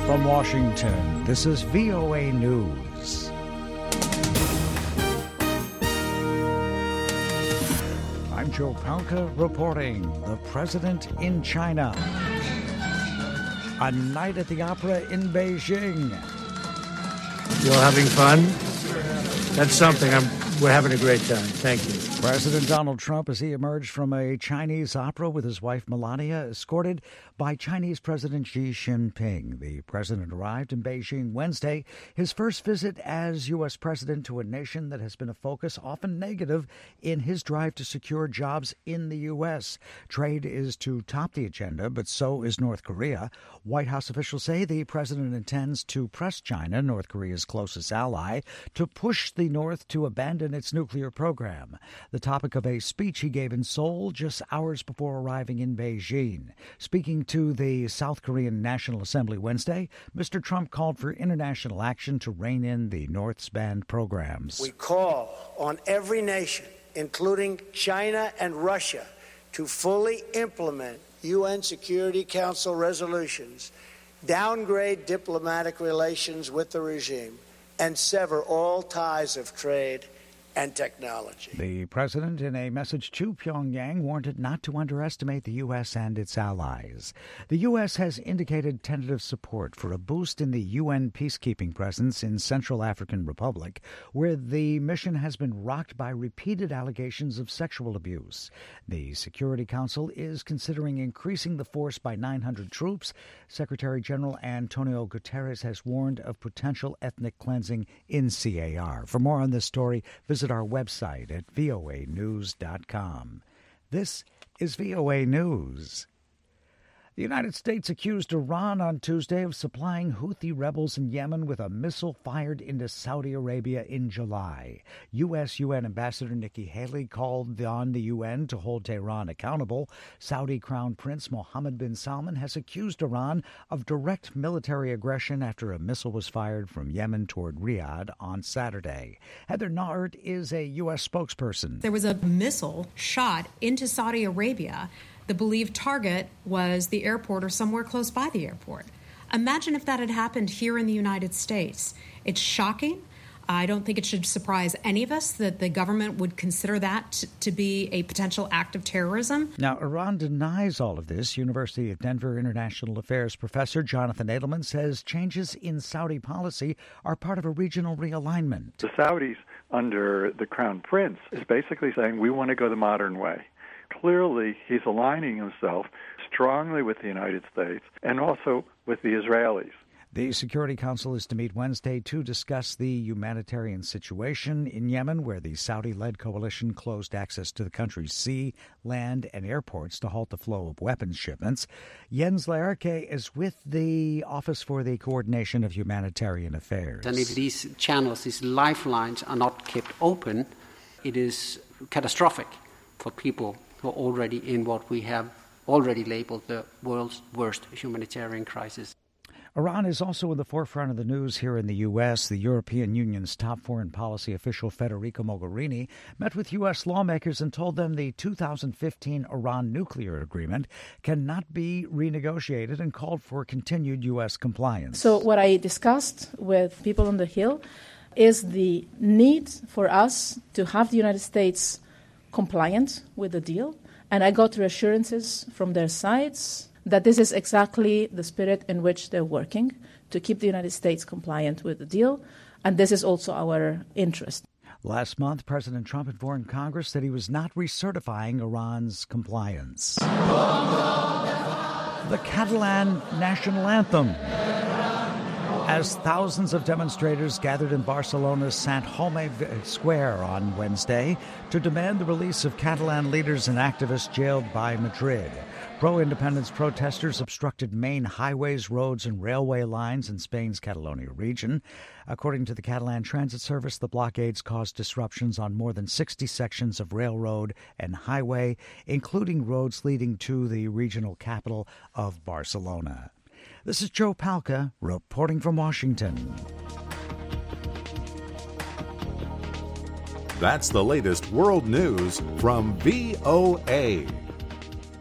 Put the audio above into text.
From Washington, this is VOA News. I'm Joe Palca reporting. The president in China. A night at the opera in Beijing. You're having fun? That's something. We're having a great time. Thank you. President Donald Trump, as he emerged from a Chinese opera with his wife Melania, escorted by Chinese President Xi Jinping. The president arrived in Beijing Wednesday, his first visit as U.S. president to a nation that has been a focus, often negative, in his drive to secure jobs in the U.S. Trade is to top the agenda, but so is North Korea. White House officials say the president intends to press China, North Korea's closest ally, to push the North to abandon its nuclear program. The topic of a speech he gave in Seoul just hours before arriving in Beijing. Speaking to the South Korean National Assembly Wednesday, Mr. Trump called for international action to rein in the North's banned programs. We call on every nation, including China and Russia, to fully implement UN Security Council resolutions, downgrade diplomatic relations with the regime, and sever all ties of trade and technology. The president, in a message to Pyongyang, warned it not to underestimate the U.S. and its allies. The U.S. has indicated tentative support for a boost in the UN peacekeeping presence in Central African Republic, where the mission has been rocked by repeated allegations of sexual abuse. The Security Council is considering increasing the force by 900 troops. Secretary General Antonio Guterres has warned of potential ethnic cleansing in CAR. For more on this story, visit our website at voanews.com. This is VOA News. The United States accused Iran on Tuesday of supplying Houthi rebels in Yemen with a missile fired into Saudi Arabia in July. U.S. UN Ambassador Nikki Haley called on the UN to hold Tehran accountable. Saudi Crown Prince Mohammed bin Salman has accused Iran of direct military aggression after a missile was fired from Yemen toward Riyadh on Saturday. Heather Nauert is a U.S. spokesperson. There was a missile shot into Saudi Arabia. The believed target was the airport or somewhere close by the airport. Imagine if that had happened here in the United States. It's shocking. I don't think it should surprise any of us that the government would consider that to be a potential act of terrorism. Now, Iran denies all of this. University of Denver International Affairs professor Jonathan Edelman says changes in Saudi policy are part of a regional realignment. The Saudis, under the Crown Prince, is basically saying we want to go the modern way. Clearly, he's aligning himself strongly with the United States and also with the Israelis. The Security Council is to meet Wednesday to discuss the humanitarian situation in Yemen, where the Saudi-led coalition closed access to the country's sea, land, and airports to halt the flow of weapons shipments. Jens Lerke is with the Office for the Coordination of Humanitarian Affairs. And if these channels, these lifelines, are not kept open, it is catastrophic for people who are already in what we have already labeled the world's worst humanitarian crisis. Iran is also in the forefront of the news here in the U.S. The European Union's top foreign policy official, Federica Mogherini, met with U.S. lawmakers and told them the 2015 Iran nuclear agreement cannot be renegotiated and called for continued U.S. compliance. So what I discussed with people on the Hill is the need for us to have the United States compliant with the deal, and I got reassurances from their sides that this is exactly the spirit in which they're working, to keep the United States compliant with the deal, and this is also our interest. Last month, President Trump informed Congress that he was not recertifying Iran's compliance. The Catalan national anthem. As thousands of demonstrators gathered in Barcelona's Sant Jaume Square on Wednesday to demand the release of Catalan leaders and activists jailed by Madrid. Pro-independence protesters obstructed main highways, roads, and railway lines in Spain's Catalonia region. According to the Catalan Transit Service, the blockades caused disruptions on more than 60 sections of railroad and highway, including roads leading to the regional capital of Barcelona. This is Joe Palca reporting from Washington. That's the latest world news from VOA.